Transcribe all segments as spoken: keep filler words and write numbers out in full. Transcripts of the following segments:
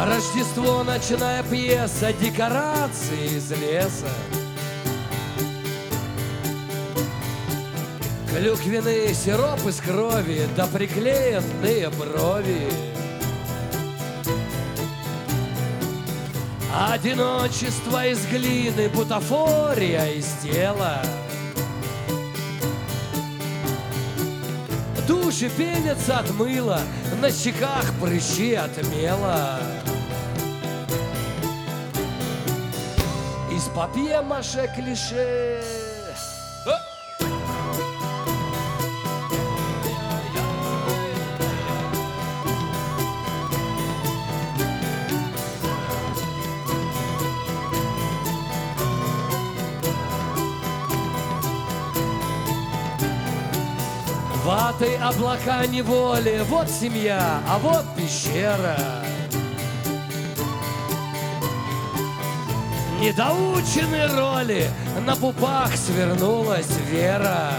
Рождество, ночная пьеса, декорации из леса. Клюквенный сироп из крови, да приклеенные брови. Одиночество из глины, бутафория из тела. Души пенятся от мыла, на щеках прыщи от мела. Из папье-маше клише. Ватой облака неволи, вот семья, а вот пещера. Недоучены роли, на пупах свернулась вера.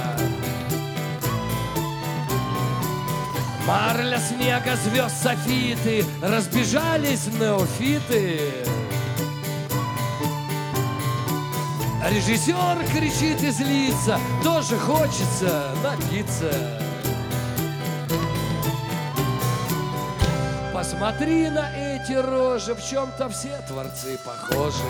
Марля снега, звезд софиты, разбежались неофиты. Режиссер кричит и злится, тоже хочется напиться. Посмотри на эти рожи, в чем-то все творцы похожи.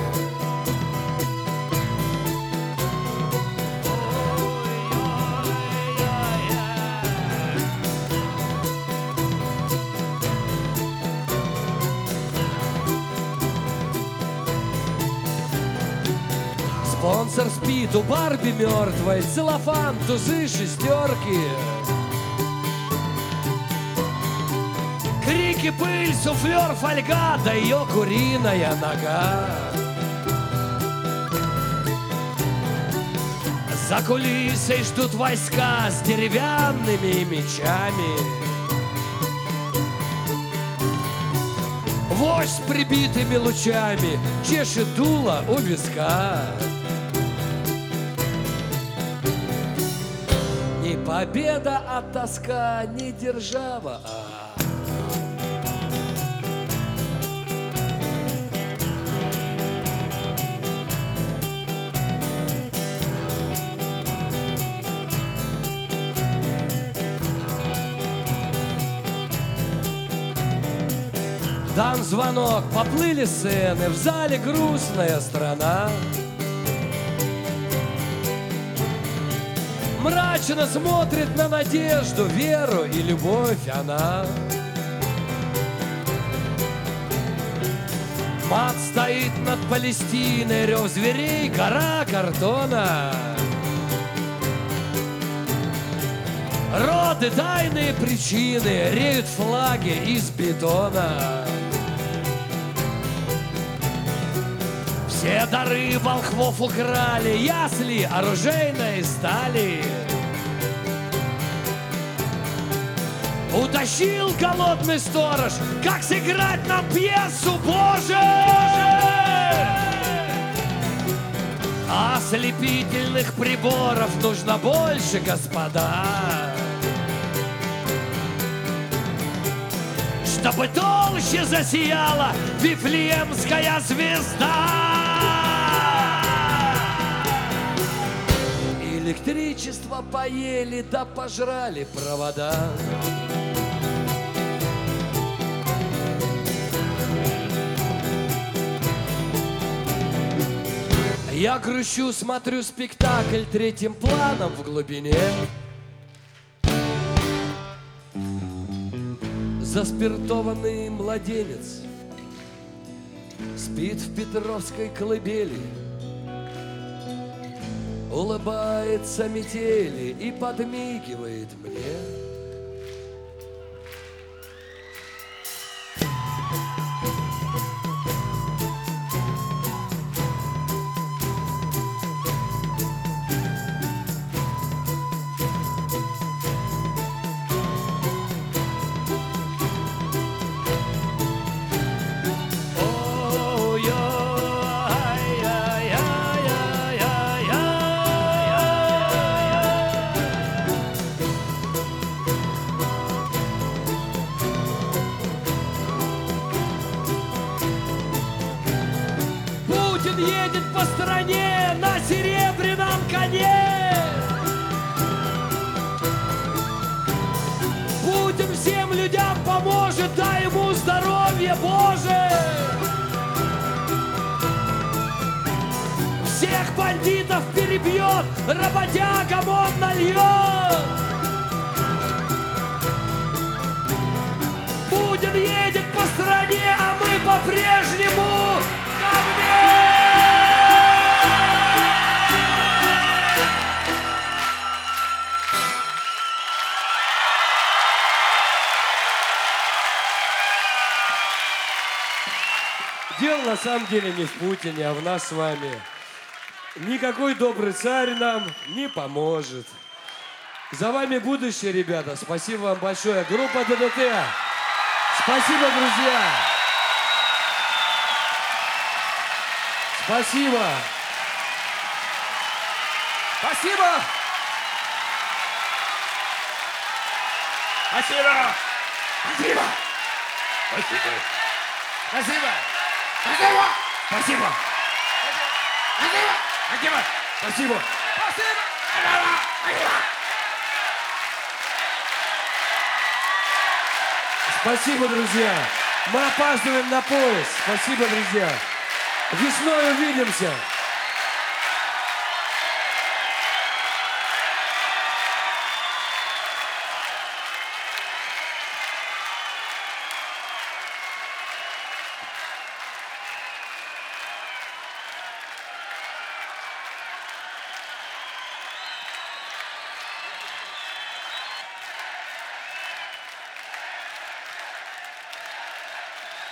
Спонсор спит, у Барби мертвой, целлофан, тузы, шестерки. Крики, пыль, суфлер, фольга, да ее куриная нога. За кулисой ждут войска с деревянными мечами. Вождь с прибитыми лучами чешет дуло у виска. Не победа, а тоска, не держава, а дан звонок, поплыли сцены, в зале грустная страна. Мрачно смотрит на надежду, веру и любовь она. Мат стоит над Палестиной, рев зверей, гора картона. Роды, тайные причины, реют флаги из бетона. Все дары волхвов украли, ясли оружейной стали. Утащил голодный сторож, как сыграть нам пьесу, Боже! Ослепительных приборов нужно больше, господа, чтобы толще засияла Вифлеемская звезда. Электричество поели, да пожрали провода. Я грущу, смотрю спектакль третьим планом в глубине. Заспиртованный младенец спит в петровской колыбели, улыбается метели и подмигивает мне. по стране на серебряном коне. Путин всем людям поможет, дай ему здоровье, Боже. Всех бандитов перебьет, работягам он нальет. Путин едет по стране, а мы по-прежнему ко мне! Дело на самом деле не в Путине, а в нас с вами. Никакой добрый царь нам не поможет. За вами будущее, ребята. Спасибо вам большое. Группа ДДТ. Спасибо, друзья. Спасибо. Спасибо. Спасибо. Спасибо. Спасибо. Спасибо. Спасибо. Спасибо. Спасибо. Спасибо. Спасибо. Спасибо. Спасибо, друзья. Мы опаздываем на поезд. Спасибо, друзья. Весной увидимся.